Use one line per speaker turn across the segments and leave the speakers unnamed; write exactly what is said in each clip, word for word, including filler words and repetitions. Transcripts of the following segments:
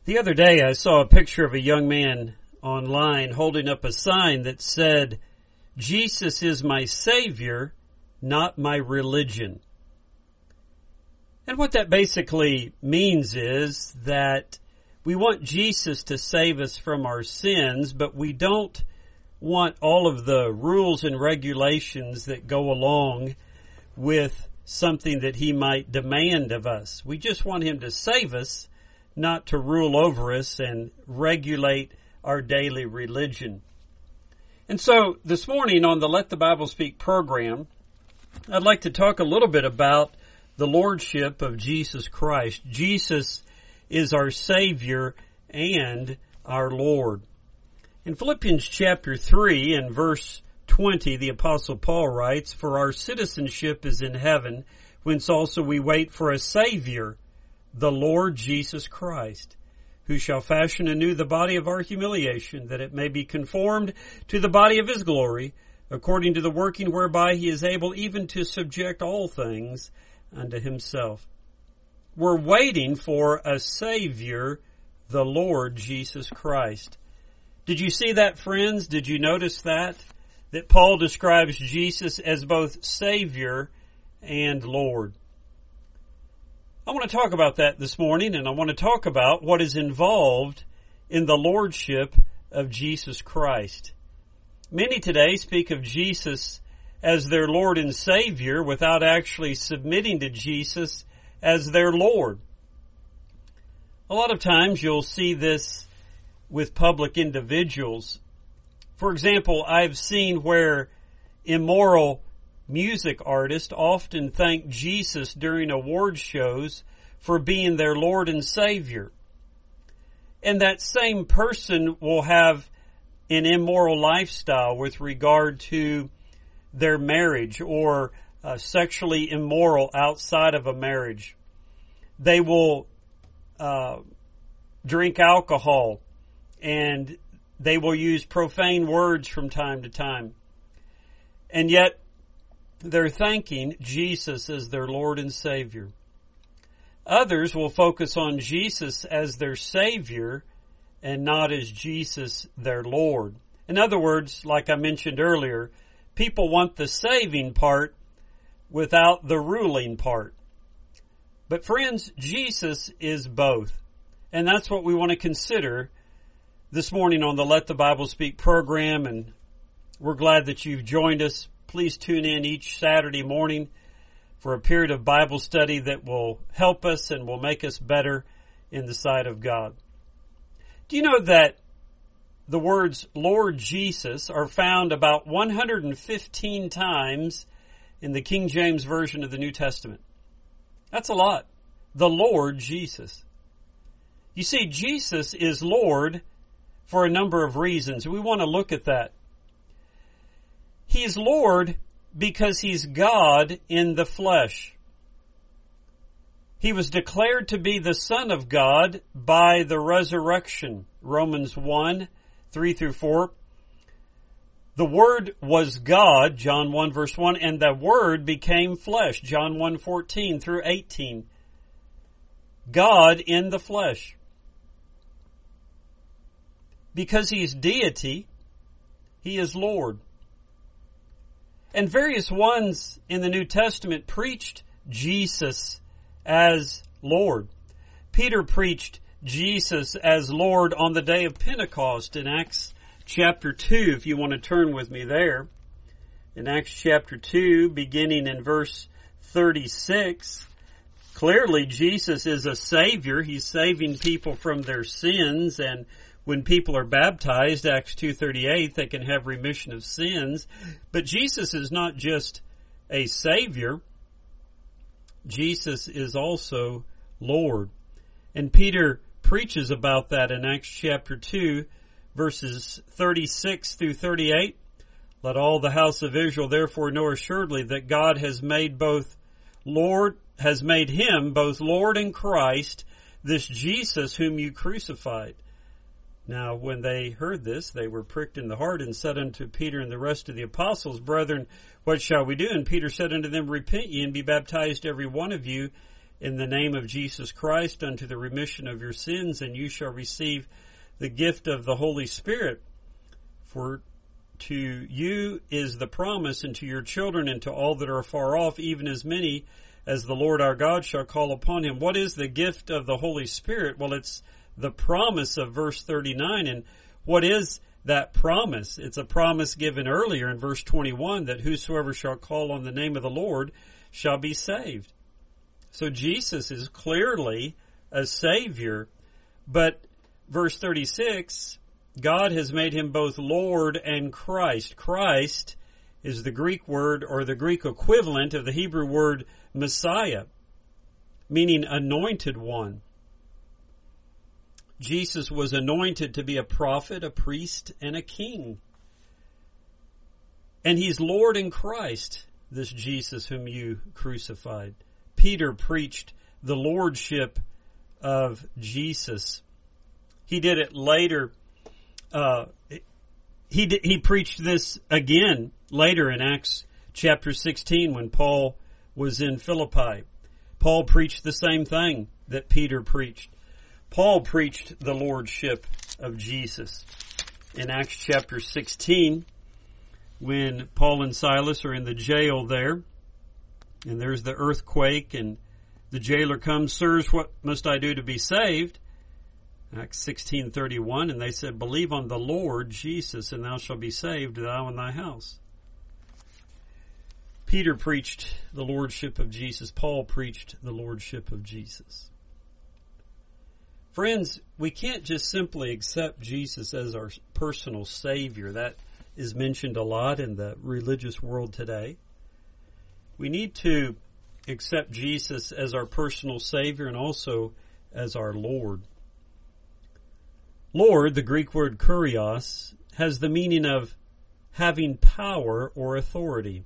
The other day I saw a picture of a young man online holding up a sign that said, "Jesus is my Savior, not my religion." And what that basically means is that we want Jesus to save us from our sins, but we don't want all of the rules and regulations that go along with something that he might demand of us. We just want him to save us, not to rule over us and regulate our daily religion. And so this morning on the Let the Bible Speak program, I'd like to talk a little bit about the Lordship of Jesus Christ. Jesus is our Savior and our Lord. In Philippians chapter three and verse twenty, the Apostle Paul writes, "For our citizenship is in heaven, whence also we wait for a Savior, the Lord Jesus Christ, who shall fashion anew the body of our humiliation, that it may be conformed to the body of his glory, according to the working whereby he is able even to subject all things unto himself." We're waiting for a Savior, the Lord Jesus Christ. Did you see that, friends? Did you notice that? That Paul describes Jesus as both Savior and Lord. I want to talk about that this morning, and I want to talk about what is involved in the Lordship of Jesus Christ. Many today speak of Jesus as their Lord and Savior without actually submitting to Jesus as their Lord. A lot of times you'll see this with public individuals. For example, I've seen where immoral music artists often thank Jesus during award shows for being their Lord and Savior. And that same person will have an immoral lifestyle with regard to their marriage or uh, sexually immoral outside of a marriage. They will uh, drink alcohol and they will use profane words from time to time. And yet they're thanking Jesus as their Lord and Savior. Others will focus on Jesus as their Savior and not as Jesus their Lord. In other words, like I mentioned earlier, people want the saving part without the ruling part. But friends, Jesus is both. And that's what we want to consider this morning on the Let the Bible Speak program. And we're glad that you've joined us. Please tune in each Saturday morning for a period of Bible study that will help us and will make us better in the sight of God. Do you know that the words Lord Jesus are found about one hundred fifteen times in the King James Version of the New Testament? That's a lot. The Lord Jesus. You see, Jesus is Lord for a number of reasons. We want to look at that. He is Lord because he's God in the flesh. He was declared to be the Son of God by the resurrection. Romans one, three through four. The Word was God, John one verse one, and the Word became flesh, John one fourteen through eighteen. God in the flesh. Because he's deity, he is Lord. And various ones in the New Testament preached Jesus as Lord. Peter preached Jesus as Lord on the day of Pentecost in Acts chapter two, if you want to turn with me there. In Acts chapter two, beginning in verse thirty-six, clearly Jesus is a Savior. He's saving people from their sins, and when people are baptized, Acts two thirty-eight, they can have remission of sins. But Jesus is not just a Savior. Jesus is also Lord. And Peter preaches about that in Acts chapter two, verses thirty-six through thirty-eight. Let all the house of Israel therefore know assuredly that God has made both Lord, has made him both Lord and Christ, this Jesus whom you crucified. Now, when they heard this, they were pricked in the heart and said unto Peter and the rest of the apostles, Brethren, what shall we do? And Peter said unto them, Repent ye and be baptized every one of you in the name of Jesus Christ unto the remission of your sins, and you shall receive the gift of the Holy Spirit. For to you is the promise, and to your children, and to all that are far off, even as many as the Lord our God shall call upon him. What is the gift of the Holy Spirit? Well, it's the promise of verse thirty-nine. And what is that promise? It's a promise given earlier in verse twenty-one, that whosoever shall call on the name of the Lord shall be saved. So Jesus is clearly a Savior. But verse thirty-six, God has made him both Lord and Christ. Christ is the Greek word, or the Greek equivalent of the Hebrew word Messiah, meaning anointed one. Jesus was anointed to be a prophet, a priest, and a king. And he's Lord in Christ, this Jesus whom you crucified. Peter preached the lordship of Jesus. He did it later. Uh, he did, he preached this again later in Acts chapter sixteen when Paul was in Philippi. Paul preached the same thing that Peter preached. Paul preached the lordship of Jesus. In Acts chapter sixteen, when Paul and Silas are in the jail there, and there's the earthquake, and the jailer comes, "Sirs, what must I do to be saved?" Acts sixteen thirty-one, and they said, "Believe on the Lord Jesus, and thou shalt be saved, thou and thy house." Peter preached the lordship of Jesus. Paul preached the lordship of Jesus. Friends, we can't just simply accept Jesus as our personal Savior. That is mentioned a lot in the religious world today. We need to accept Jesus as our personal Savior and also as our Lord. Lord, the Greek word kurios, has the meaning of having power or authority.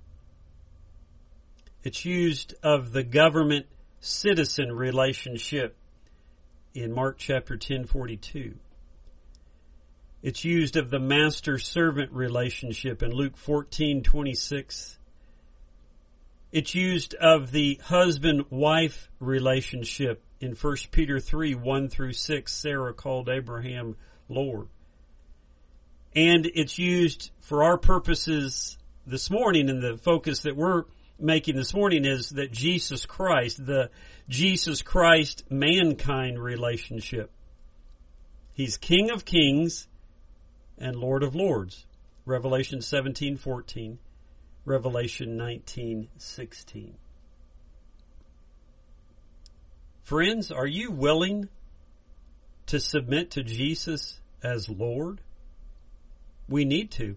It's used of the government-citizen relationship in Mark chapter ten forty-two. It's used of the master-servant relationship in Luke fourteen twenty-six. It's used of the husband-wife relationship in First Peter three one through six. Sarah called Abraham Lord. And it's used for our purposes this morning, and the focus that we're making this morning is that Jesus Christ, the Jesus Christ mankind relationship. He's King of Kings and Lord of Lords. Revelation seventeen fourteen, Revelation nineteen sixteen. Friends, are you willing to submit to Jesus as Lord? We need to.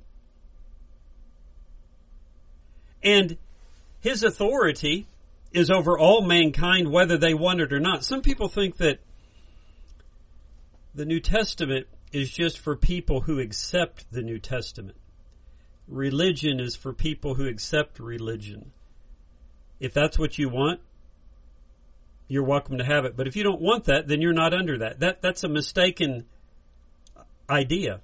And his authority is over all mankind, whether they want it or not. Some people think that the New Testament is just for people who accept the New Testament. Religion is for people who accept religion. If that's what you want, you're welcome to have it. But if you don't want that, then you're not under that. That that's a mistaken idea.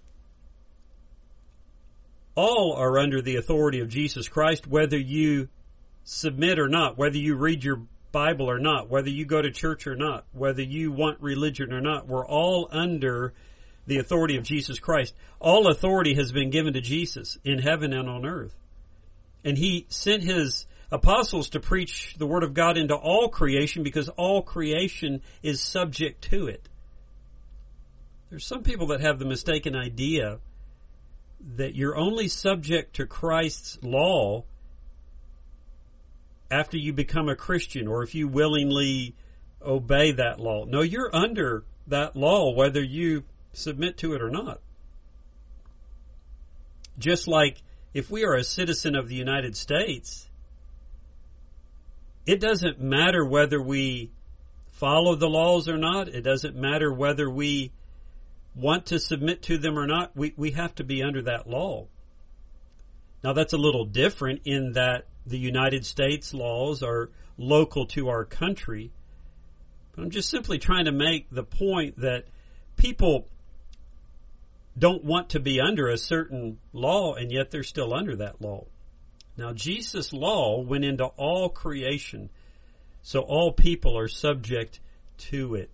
All are under the authority of Jesus Christ, whether you submit or not, whether you read your Bible or not, whether you go to church or not, whether you want religion or not. We're all under the authority of Jesus Christ. All authority has been given to Jesus in heaven and on earth. And he sent his apostles to preach the word of God into all creation because all creation is subject to it. There's some people that have the mistaken idea that you're only subject to Christ's law after you become a Christian or if you willingly obey that law. No, you're under that law whether you submit to it or not. Just like if we are a citizen of the United States, it doesn't matter whether we follow the laws or not. It doesn't matter whether we want to submit to them or not. We, we have to be under that law. Now, that's a little different in that the United States laws are local to our country. But I'm just simply trying to make the point that people don't want to be under a certain law, and yet they're still under that law. Now, Jesus' law went into all creation So all people are subject to it.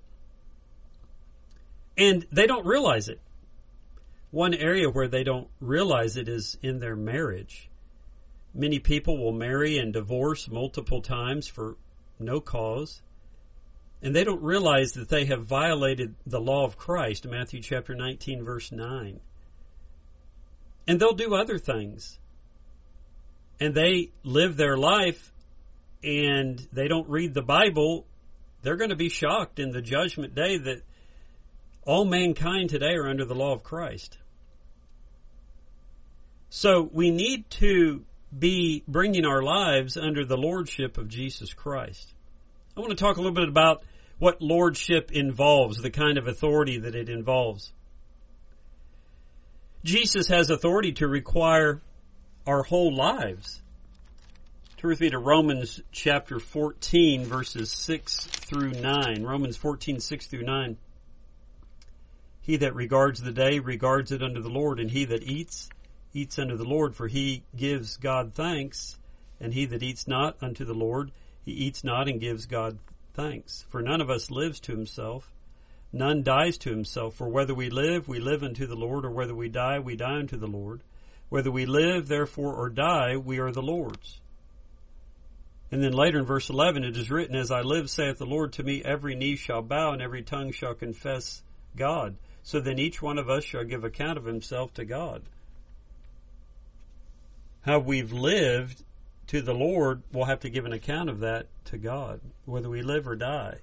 And they don't realize it. One area where they don't realize it is in their marriage. Many people will marry and divorce multiple times for no cause. And they don't realize that they have violated the law of Christ, Matthew chapter nineteen, verse nine. And they'll do other things. And they live their life and they don't read the Bible. They're going to be shocked in the judgment day that all mankind today are under the law of Christ. So we need to be bringing our lives under the lordship of Jesus Christ. I want to talk a little bit about what lordship involves, the kind of authority that it involves. Jesus has authority to require our whole lives. Turn with me to Romans chapter fourteen, verses six through nine. Romans fourteen, six through nine. He that regards the day regards it unto the Lord, and he that eats, eats unto the Lord, for he gives God thanks. And he that eats not unto the Lord, he eats not and gives God thanks. For none of us lives to himself, none dies to himself. For whether we live, we live unto the Lord, or whether we die, we die unto the Lord. Whether we live, therefore, or die, we are the Lord's. And then later in verse eleven, it is written, As I live, saith the Lord, to me every knee shall bow, and every tongue shall confess God. So then each one of us shall give account of himself to God. How we've lived to the Lord, we'll have to give an account of that to God, whether we live or die.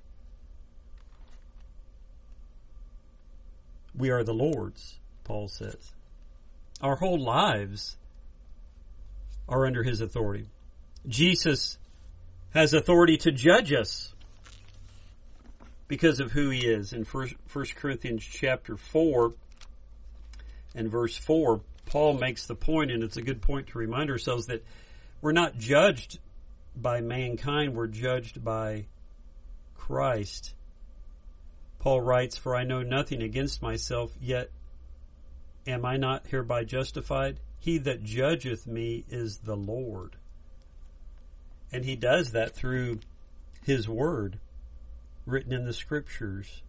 We are the Lord's, Paul says. Our whole lives are under his authority. Jesus has authority to judge us because of who he is. In First Corinthians chapter four and verse four, Paul makes the point, and it's a good point to remind ourselves that we're not judged by mankind, we're judged by Christ. Paul writes, For I know nothing against myself, yet am I not hereby justified? He that judgeth me is the Lord. And he does that through his word written in the scriptures.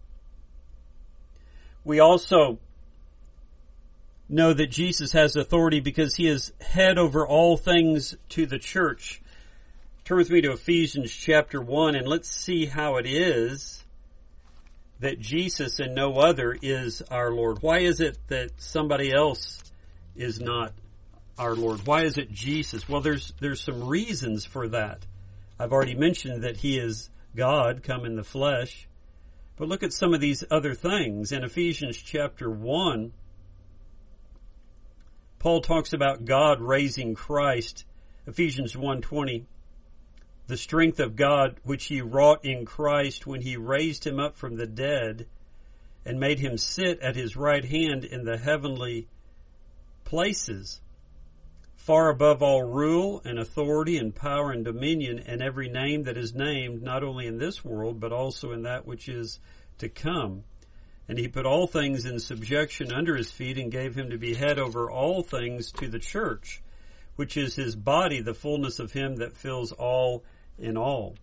We also know that Jesus has authority because he is head over all things to the church. Turn with me to Ephesians chapter one, and let's see how it is that Jesus and no other is our Lord. Why is it that somebody else is not our Lord? Why is it Jesus? Well, there's there's some reasons for that. I've already mentioned that he is God come in the flesh. But look at some of these other things. In Ephesians chapter one, Paul talks about God raising Christ. Ephesians one twenty, the strength of God which he wrought in Christ when he raised him up from the dead and made him sit at his right hand in the heavenly places, far above all rule and authority and power and dominion and every name that is named, not only in this world, but also in that which is to come. And he put all things in subjection under his feet and gave him to be head over all things to the church, which is his body, the fullness of him that fills all in all.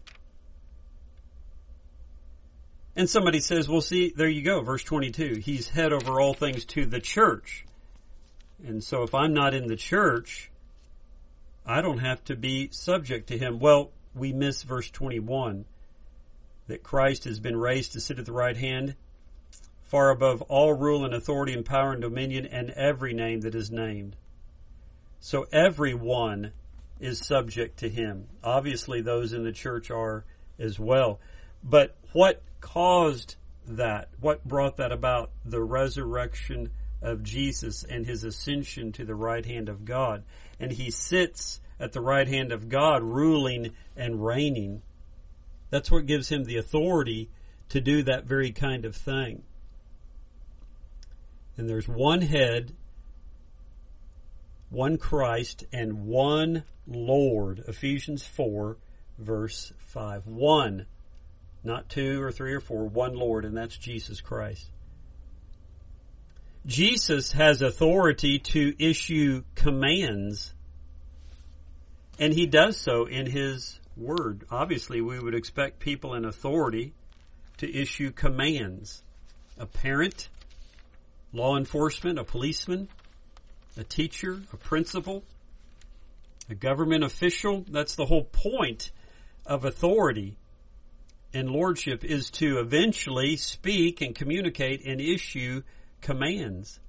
And somebody says, well, see, there you go, verse twenty-two. He's head over all things to the church. And so if I'm not in the church, I don't have to be subject to him. Well, we miss verse twenty-one, that Christ has been raised to sit at the right hand, far above all rule and authority and power and dominion and every name that is named. So everyone is subject to him. Obviously, those in the church are as well. But what caused that? What brought that about? The resurrection of Jesus and his ascension to the right hand of God. And he sits at the right hand of God, ruling and reigning. That's what gives him the authority to do that very kind of thing. And there's one head, one Christ, and one Lord. Ephesians four, verse five. One. Not two or three or four. One Lord, and that's Jesus Christ. Jesus has authority to issue commands, and he does so in his word. Obviously, we would expect people in authority to issue commands. A parent, law enforcement, a policeman, a teacher, a principal, a government official. That's the whole point of authority and lordship, is to eventually speak and communicate and issue commands.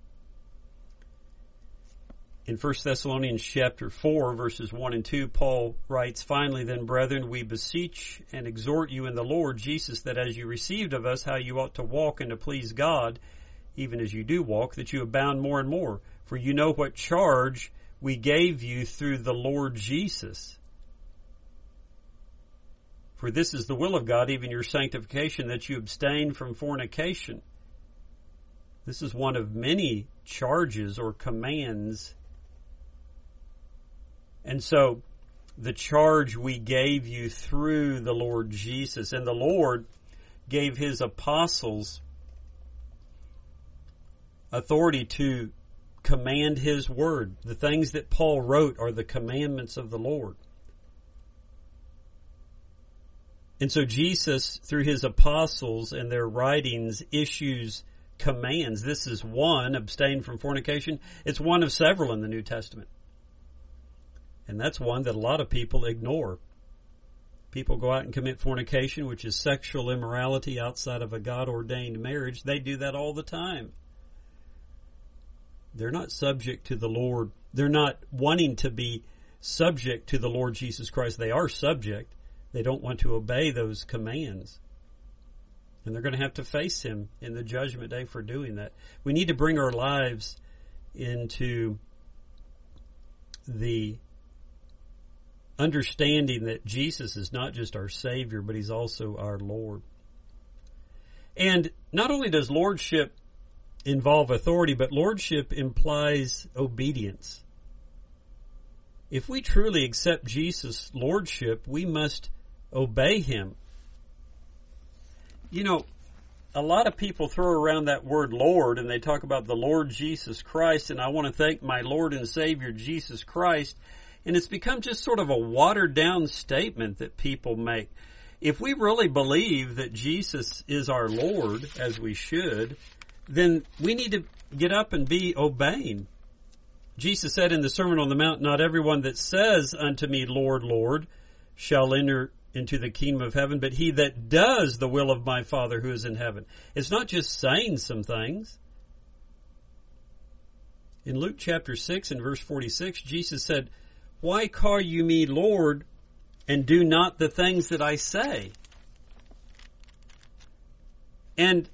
In First Thessalonians chapter four, verses one and two, Paul writes, "Finally then, brethren, we beseech and exhort you in the Lord Jesus that as you received of us how you ought to walk and to please God, even as you do walk, that you abound more and more. For you know what charge we gave you through the Lord Jesus. For this is the will of God, even your sanctification, that you abstain from fornication." This is one of many charges or commands. And so, the charge we gave you through the Lord Jesus. And the Lord gave His apostles authority to command His word. The things that Paul wrote are the commandments of the Lord. And so Jesus, through His apostles and their writings, issues commands. This is one, abstain from fornication. It's one of several in the New Testament. And that's one that a lot of people ignore. People go out and commit fornication, which is sexual immorality outside of a God-ordained marriage. They do that all the time. They're not subject to the Lord. They're not wanting to be subject to the Lord Jesus Christ. They are subject. They don't want to obey those commands. And they're going to have to face Him in the judgment day for doing that. We need to bring our lives into the understanding that Jesus is not just our Savior, but He's also our Lord. And not only does lordship involve authority, but lordship implies obedience. If we truly accept Jesus' lordship, we must obey Him. You know, a lot of people throw around that word Lord, and they talk about the Lord Jesus Christ, and I want to thank my Lord and Savior Jesus Christ. And it's become just sort of a watered-down statement that people make. If we really believe that Jesus is our Lord, as we should, then we need to get up and be obeying. Jesus said in the Sermon on the Mount, "Not everyone that says unto me, Lord, Lord, shall enter into the kingdom of heaven, but he that does the will of my Father who is in heaven." It's not just saying some things. In Luke chapter six and verse forty-six, Jesus said, "Why call you me Lord, and do not the things that I say?" And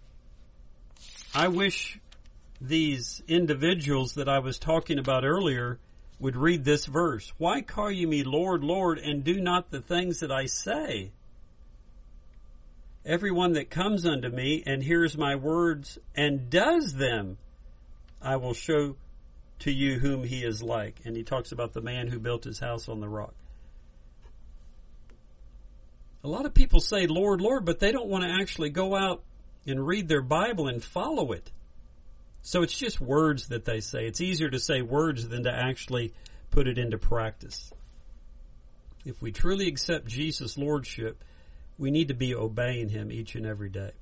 I wish these individuals that I was talking about earlier would read this verse. "Why call you me Lord, Lord, and do not the things that I say? Everyone that comes unto me and hears my words and does them, I will show to you whom he is like." And he talks about the man who built his house on the rock. A lot of people say, Lord, Lord, but they don't want to actually go out and read their Bible and follow it. So it's just words that they say. It's easier to say words than to actually put it into practice. If we truly accept Jesus' lordship, we need to be obeying Him each and every day.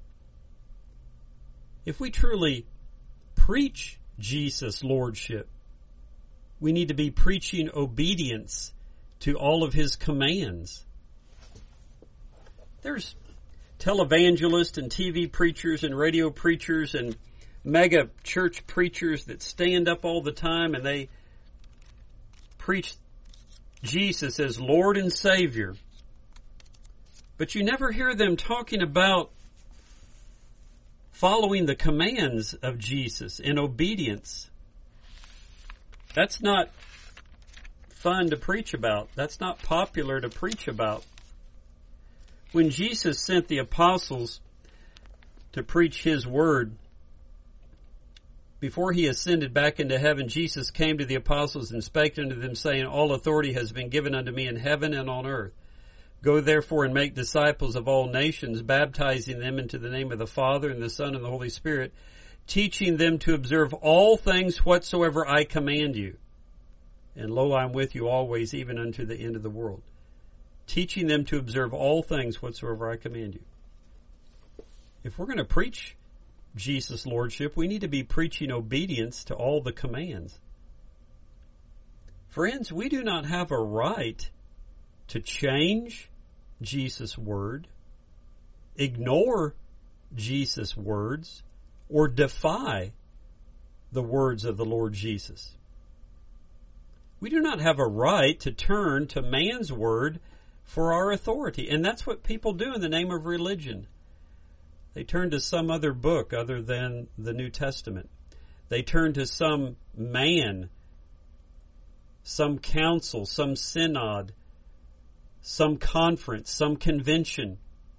If we truly preach Jesus' lordship, we need to be preaching obedience to all of His commands. There's televangelists and T V preachers and radio preachers and mega church preachers that stand up all the time and they preach Jesus as Lord and Savior. But you never hear them talking about following the commands of Jesus in obedience. That's not fun to preach about. That's not popular to preach about. When Jesus sent the apostles to preach His word, before He ascended back into heaven, Jesus came to the apostles and spake unto them, saying, "All authority has been given unto me in heaven and on earth. Go therefore and make disciples of all nations, baptizing them into the name of the Father and the Son and the Holy Spirit, teaching them to observe all things whatsoever I command you. And lo, I am with you always, even unto the end of the world." teaching them to observe all things whatsoever I command you. If we're going to preach Jesus' lordship, we need to be preaching obedience to all the commands. Friends, we do not have a right to change Jesus' word, ignore Jesus' words, or defy the words of the Lord Jesus. We do not have a right to turn to man's word for our authority. And that's what people do in the name of religion. They turn to some other book other than the New Testament. They turn to some man, some council, some synod, some conference, some convention.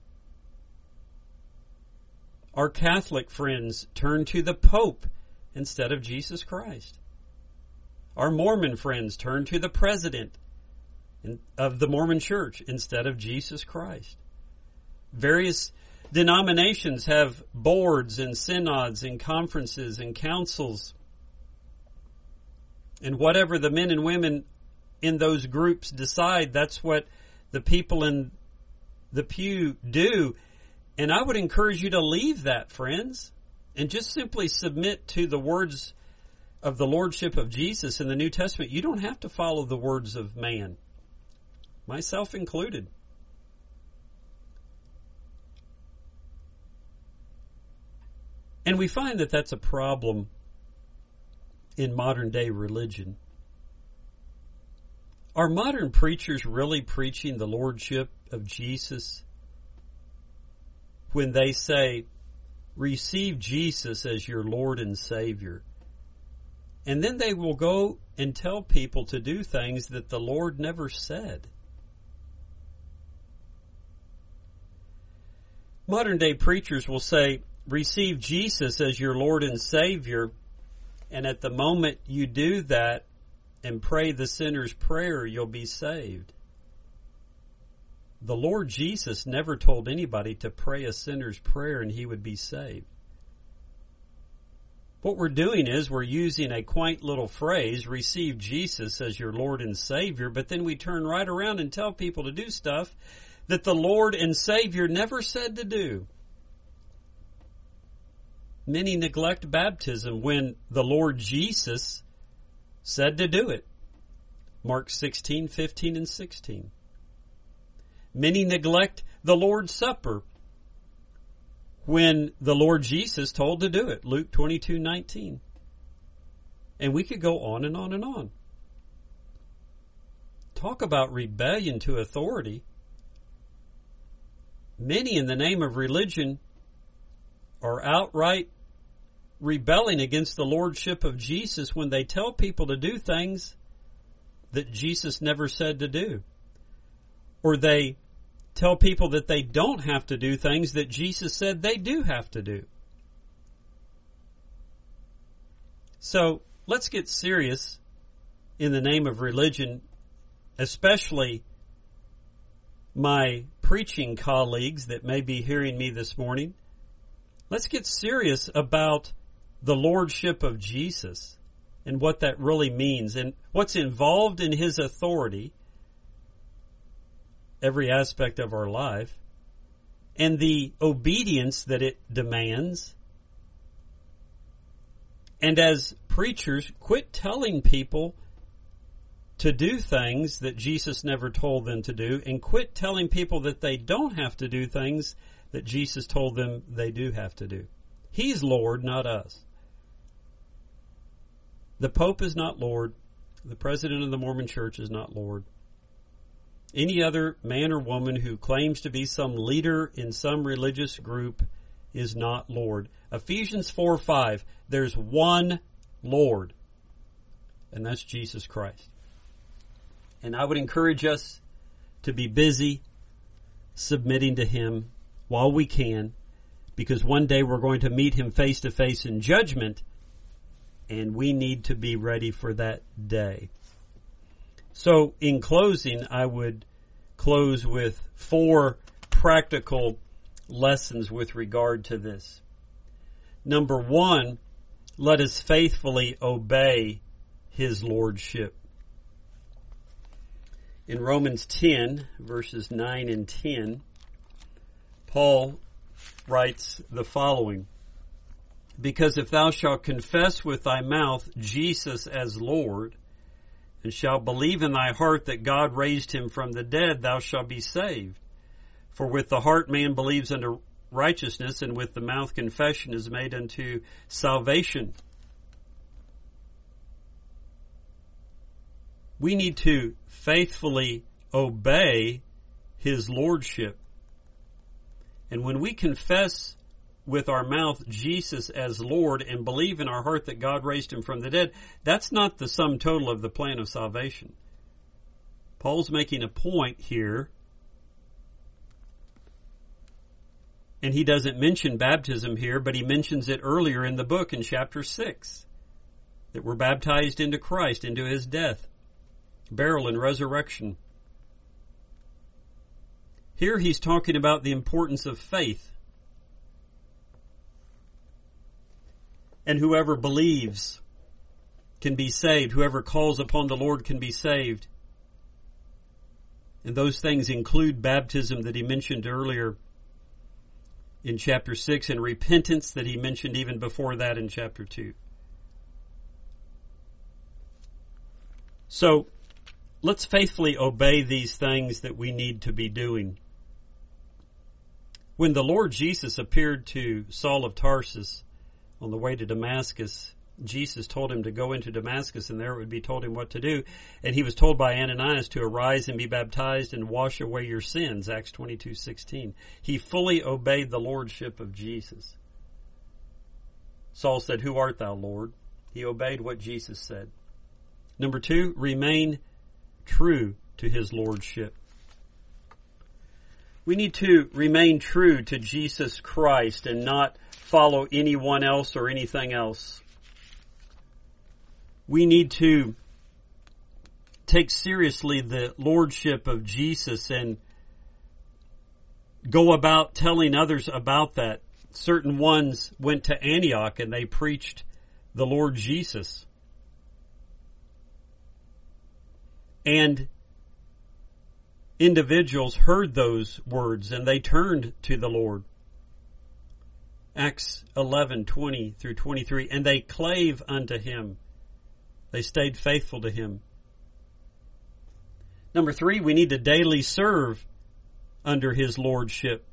Our Catholic friends turn to the Pope instead of Jesus Christ. Our Mormon friends turn to the president of the Mormon Church instead of Jesus Christ. Various denominations have boards and synods and conferences and councils. And whatever the men and women in those groups decide, that's what the people in the pew do. And I would encourage you to leave that, friends, and just simply submit to the words of the lordship of Jesus in the New Testament. You don't have to follow the words of man, myself included. And we find that that's a problem in modern day religion. Are modern preachers really preaching the lordship of Jesus when they say, receive Jesus as your Lord and Savior? And then they will go and tell people to do things that the Lord never said. Modern day preachers will say, receive Jesus as your Lord and Savior, and at the moment you do that and pray the sinner's prayer, you'll be saved. The Lord Jesus never told anybody to pray a sinner's prayer and he would be saved. What we're doing is we're using a quaint little phrase, receive Jesus as your Lord and Savior, but then we turn right around and tell people to do stuff that the Lord and Savior never said to do. Many neglect baptism when the Lord Jesus said to do it. Mark sixteen, fifteen, and sixteen. Many neglect the Lord's Supper when the Lord Jesus told to do it. Luke twenty-two, nineteen. And we could go on and on and on. Talk about rebellion to authority. Many in the name of religion are outright rebelling against the lordship of Jesus when they tell people to do things that Jesus never said to do. Or they tell people that they don't have to do things that Jesus said they do have to do. So let's get serious in the name of religion, especially my preaching colleagues that may be hearing me this morning. Let's get serious about the lordship of Jesus and what that really means and what's involved in his authority, every aspect of our life, and the obedience that it demands. And as preachers, quit telling people to do things that Jesus never told them to do, and quit telling people that they don't have to do things that Jesus told them they do have to do. He's Lord, not us. The Pope is not Lord. The President of the Mormon Church is not Lord. Any other man or woman who claims to be some leader in some religious group is not Lord. Ephesians four five, there's one Lord, and that's Jesus Christ. And I would encourage us to be busy submitting to him while we can, because one day we're going to meet him face to face in judgment, and we need to be ready for that day. So in closing, I would close with four practical lessons with regard to this. Number one, let us faithfully obey his lordship. In Romans ten, verses nine and ten, Paul writes the following: Because if thou shalt confess with thy mouth Jesus as Lord, and shalt believe in thy heart that God raised him from the dead, thou shalt be saved. For with the heart man believes unto righteousness, and with the mouth confession is made unto salvation. We need to faithfully obey his lordship. And when we confess with our mouth Jesus as Lord and believe in our heart that God raised him from the dead, that's not the sum total of the plan of salvation. Paul's making a point here, and he doesn't mention baptism here, but he mentions it earlier in the book in chapter six, that we're baptized into Christ, into his death, burial, and resurrection. Here he's talking about the importance of faith. And whoever believes can be saved. Whoever calls upon the Lord can be saved. And those things include baptism that he mentioned earlier in chapter six, and repentance that he mentioned even before that in chapter two. So, let's faithfully obey these things that we need to be doing. When the Lord Jesus appeared to Saul of Tarsus on the way to Damascus, Jesus told him to go into Damascus, and there it would be told him what to do. And he was told by Ananias to arise and be baptized and wash away your sins, Acts twenty-two sixteen. He fully obeyed the lordship of Jesus. Saul said, "Who art thou, Lord?" He obeyed what Jesus said. Number two, remain true to his lordship. We need to remain true to Jesus Christ and not follow anyone else or anything else. We need to take seriously the lordship of Jesus and go about telling others about that. Certain ones went to Antioch and they preached the Lord Jesus. And individuals heard those words and they turned to the Lord. Acts eleven twenty through twenty-three. And they clave unto him. They stayed faithful to him. Number three, we need to daily serve under his lordship.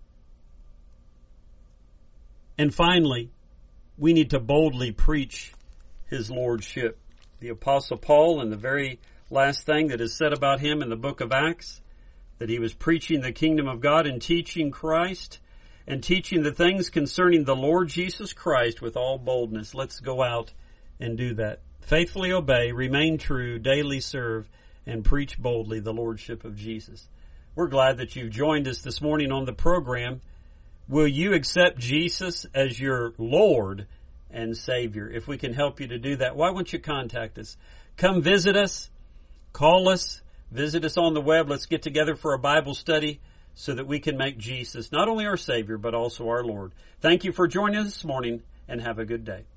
And finally, we need to boldly preach his lordship. The Apostle Paul, in the very last thing that is said about him in the book of Acts, that he was preaching the kingdom of God and teaching Christ and teaching the things concerning the Lord Jesus Christ with all boldness. Let's go out and do that. Faithfully obey, remain true, daily serve, and preach boldly the lordship of Jesus. We're glad that you've joined us this morning on the program. Will you accept Jesus as your Lord and Savior? If we can help you to do that, why won't you contact us? Come visit us, call us, visit us on the web. Let's get together for a Bible study so that we can make Jesus not only our Savior, but also our Lord. Thank you for joining us this morning, and have a good day.